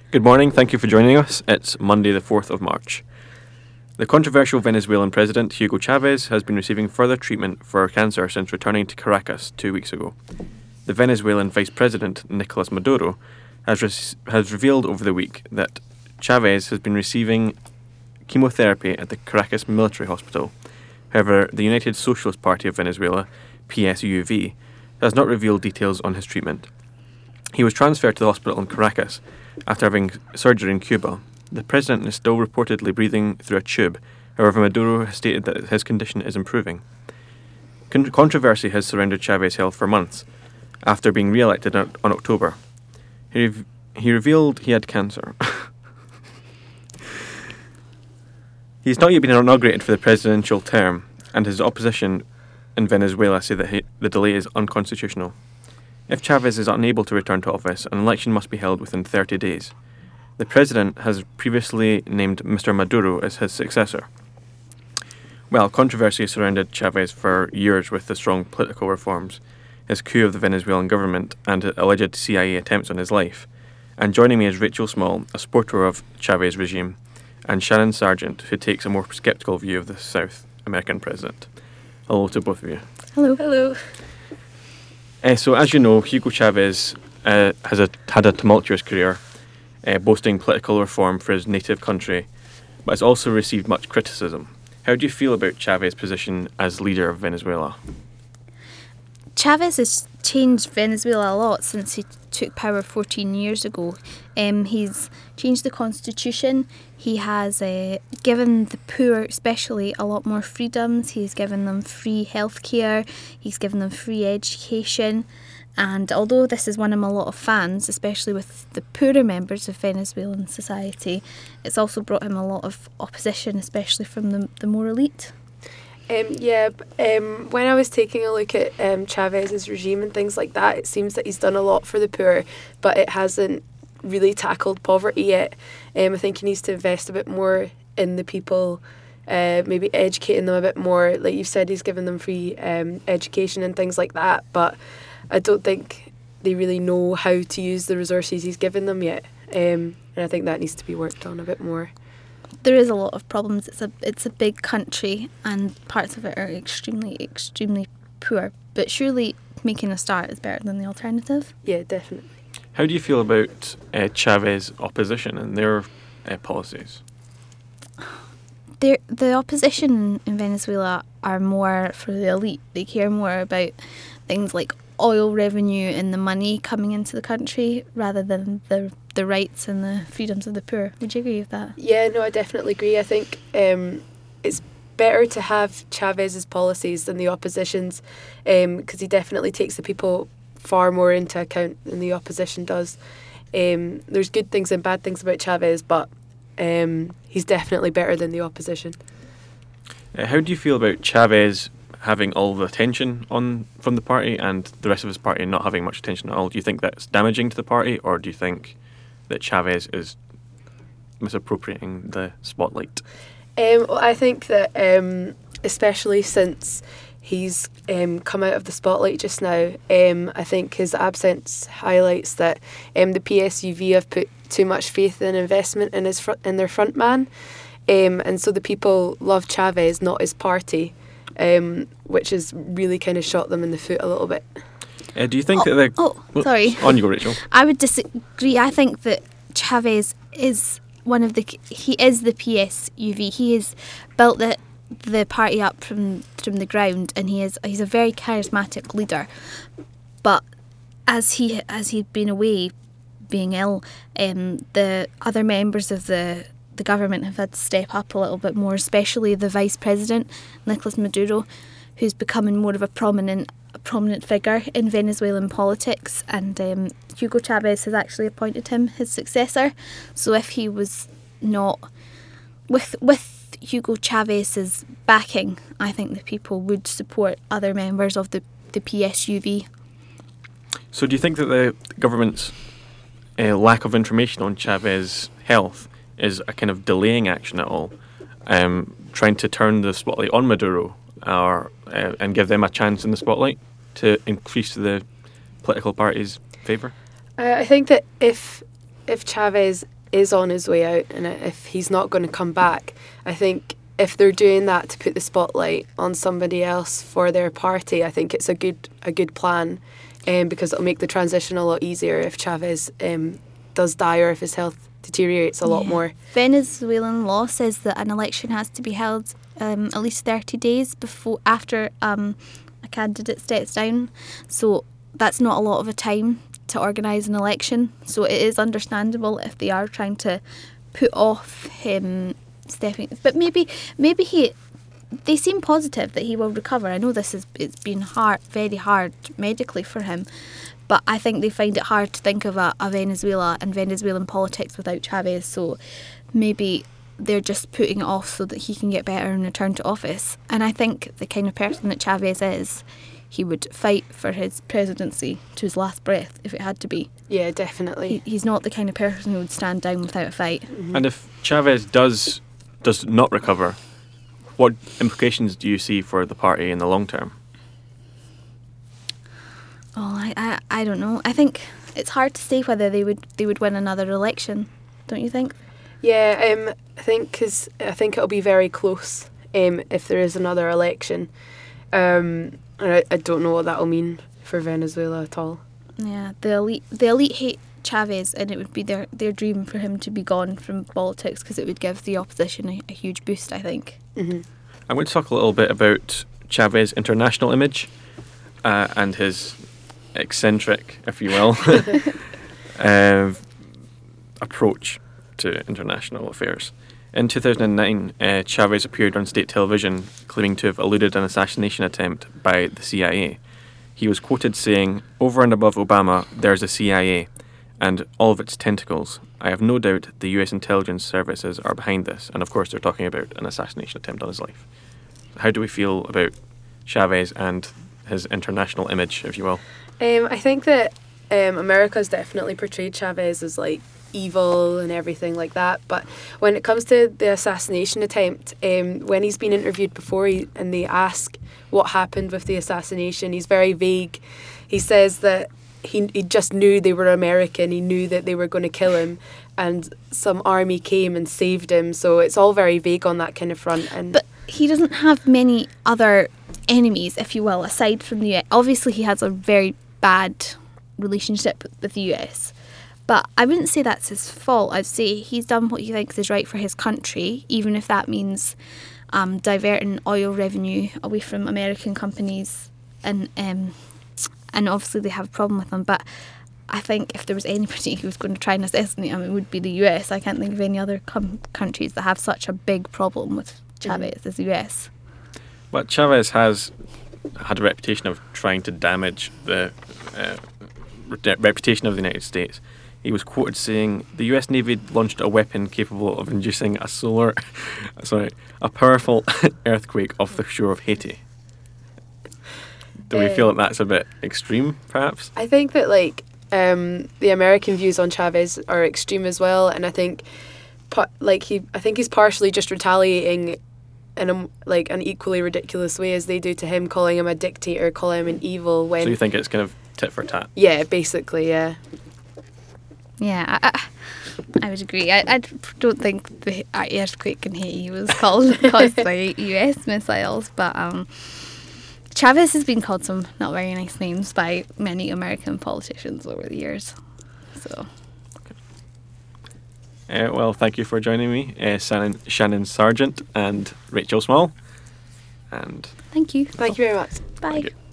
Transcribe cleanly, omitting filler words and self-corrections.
Good morning, thank you for joining us. It's Monday the 4th of March. The controversial Venezuelan president Hugo Chavez has been receiving further treatment for cancer since returning to Caracas 2 weeks ago. The Venezuelan vice president Nicolas Maduro has revealed over the week that Chavez has been receiving chemotherapy at the Caracas military hospital. However, the United Socialist Party of Venezuela, PSUV, has not revealed details on his treatment. He was transferred to the hospital in Caracas after having surgery in Cuba. The president is still reportedly breathing through a tube. However, Maduro has stated that his condition is improving. Controversy has surrounded Chavez's health for months after being re-elected on October. He revealed he had cancer. He's not yet been inaugurated for the presidential term, and his opposition in Venezuela say that the delay is unconstitutional. If Chavez is unable to return to office, an election must be held within 30 days. The president has previously named Mr. Maduro as his successor. Well, controversy surrounded Chavez for years with the strong political reforms, his coup of the Venezuelan government, and alleged CIA attempts on his life. And joining me is Rachel Small, a supporter of Chavez's regime, and Shannon Sargent, who takes a more sceptical view of the South American president. Hello to both of you. Hello. Hello. So, as you know, Hugo Chavez had a tumultuous career, boasting political reform for his native country, but has also received much criticism. How do you feel about Chavez's position as leader of Venezuela? Chavez has changed Venezuela a lot since he took power 14 years ago. He's changed the constitution. He has given the poor especially a lot more freedoms. He's given them free healthcare. He's given them free education. And although this has won him a lot of fans, especially with the poorer members of Venezuelan society, it's also brought him a lot of opposition, especially from the more elite. When I was taking a look at Chavez's regime and things like that, it seems that he's done a lot for the poor, but it hasn't really tackled poverty yet. I think he needs to invest a bit more in the people, maybe educating them a bit more. Like you've said, he's given them free education and things like that, but I don't think they really know how to use the resources he's given them yet. And I think that needs to be worked on a bit more. There is a lot of problems. It's a big country and parts of it are extremely poor. But surely making a start is better than the alternative. Yeah, definitely. How do you feel about Chavez's opposition and their policies? The opposition in Venezuela are more for the elite. They care more about things like oil revenue and the money coming into the country rather than the rights and the freedoms of the poor. Would you agree with that? Yeah, no, I definitely agree. I think it's better to have Chavez's policies than the opposition's, because he definitely takes the people far more into account than the opposition does. There's good things and bad things about Chavez, but he's definitely better than the opposition. How do you feel about Chavez having all the attention from the party and the rest of his party not having much attention at all? Do you think that's damaging to the party, or do you think that Chavez is misappropriating the spotlight? I think that especially since he's come out of the spotlight just now, I think his absence highlights that the PSUV have put too much faith and investment in their front man, and so the people love Chavez, not his party, which has really kind of shot them in the foot a little bit. Do you think that sorry. On you go, Rachel. I would disagree. I think that Chavez is he is the PSUV. He has built the party up from the ground, and he's a very charismatic leader. But as he'd been away, being ill, the other members of the government have had to step up a little bit more, especially the vice president, Nicolas Maduro, who's becoming more of a prominent figure in Venezuelan politics, and Hugo Chavez has actually appointed him his successor. So if he was not with Hugo Chavez's backing, I think the people would support other members of the PSUV. So do you think that the government's lack of information on Chavez's health is a kind of delaying action at all, trying to turn the spotlight on Maduro and give them a chance in the spotlight to increase the political party's favour? I think that if Chavez is on his way out and if he's not going to come back, I think if they're doing that to put the spotlight on somebody else for their party, I think it's a good plan, because it'll make the transition a lot easier if Chavez does die or if his health deteriorates a lot more. Venezuelan law says that an election has to be held at least 30 days after a candidate steps down. So that's not a lot of a time to organise an election. So it is understandable if they are trying to put off him stepping. But maybe they seem positive that he will recover. I know it's been very hard medically for him. But I think they find it hard to think of a Venezuela and Venezuelan politics without Chavez. So maybe they're just putting it off so that he can get better and return to office. And I think the kind of person that Chavez is, he would fight for his presidency to his last breath if it had to be. Yeah, definitely. He's not the kind of person who would stand down without a fight. Mm-hmm. And if Chavez does not recover, what implications do you see for the party in the long term? Oh, I don't know. I think it's hard to say whether they would win another election. Don't you think? Yeah, I think it'll be very close if there is another election. And I don't know what that'll mean for Venezuela at all. Yeah, the elite hate Chavez, and it would be their dream for him to be gone from politics because it would give the opposition a huge boost, I think. Mm-hmm. I'm going to talk a little bit about Chavez's international image and his eccentric, if you will, approach to international affairs. In 2009, Chavez appeared on state television claiming to have eluded an assassination attempt by the CIA. He was quoted saying, "Over and above Obama, there's a CIA and all of its tentacles. I have no doubt the US intelligence services are behind this." And of course, they're talking about an assassination attempt on his life. How do we feel about Chavez and his international image, if you will? I think that America's definitely portrayed Chavez as like evil and everything like that, but when it comes to the assassination attempt, when he's been interviewed before and they ask what happened with the assassination, he's very vague. He says that he just knew they were American, he knew that they were going to kill him and some army came and saved him, so it's all very vague on that kind of front. But he doesn't have many other enemies, if you will, aside from the US. Obviously he has a very bad relationship with the US, but I wouldn't say that's his fault. I'd say he's done what he thinks is right for his country, even if that means diverting oil revenue away from American companies, and obviously they have a problem with him. But I think if there was anybody who was going to try and assassinate him, it would be the US. I can't think of any other countries that have such a big problem with Chavez as the US. But Chavez has had a reputation of trying to damage the reputation of the United States. He was quoted saying, "The US Navy launched a weapon capable of inducing a powerful earthquake off the shore of Haiti." Do we feel that that's a bit extreme, perhaps? I think that the American views on Chavez are extreme as well, and I think he's partially just retaliating in an equally ridiculous way as they do to him, calling him a dictator, calling him an evil. So you think it's kind of tit for tat? Yeah, basically, yeah. Yeah, I would agree. I don't think the earthquake in Haiti was caused by US missiles, but Chavez has been called some not very nice names by many American politicians over the years. So. Well, thank you for joining me, Shannon Sargent and Rachel Small. And thank you. Thank you very much. Bye.